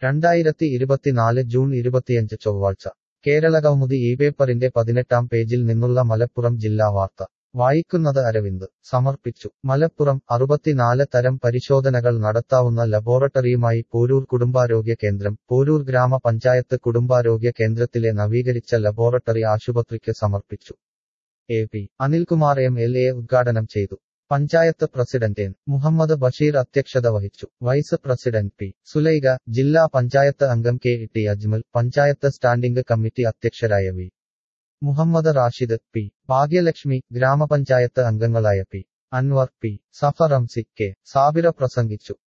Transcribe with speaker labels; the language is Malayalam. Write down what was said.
Speaker 1: 2024 ജൂൺ 25 ചൊവ്വാഴ്ച കേരളകൗമുദി ഇപേപ്പറിന്റെ 18-ാം പേജിൽ നിന്നുള്ള മലപ്പുറം ജില്ലാ വാർത്ത വായിക്കുന്നത് അരവിന്ദ് സമർപ്പിച്ചു മലപ്പുറം 64 തരം പരിശോധനകൾ നടത്താവുന്ന ലബോറട്ടറിയുമായി പോരൂർ കുടുംബാരോഗ്യ കേന്ദ്രം പോരൂർ ഗ്രാമപഞ്ചായത്ത് കുടുംബാരോഗ്യ കേന്ദ്രത്തിലെ നവീകരിച്ച ലബോറട്ടറി ആശുപത്രിക്ക് സമർപ്പിച്ചു. പി. അനിൽകുമാർ MLA ഉദ്ഘാടനം ചെയ്തു. Panchayat president N. മുഹമ്മദ് ബഷീർ അധ്യക്ഷത വഹിച്ചു. Vice president P. സുലൈഖ, ജില്ലാ പഞ്ചായത്ത് അംഗം KT Ajmal, panchayat standing committee അധ്യക്ഷരായ വി. മുഹമ്മദ് റാഷിദ്, പി. ഭാഗ്യലക്ഷ്മി, ഗ്രാമപഞ്ചായത്ത് അംഗങ്ങളായ P. Anwar, P. Safar Ramsi, K. Sabira പ്രസംഗിച്ചു.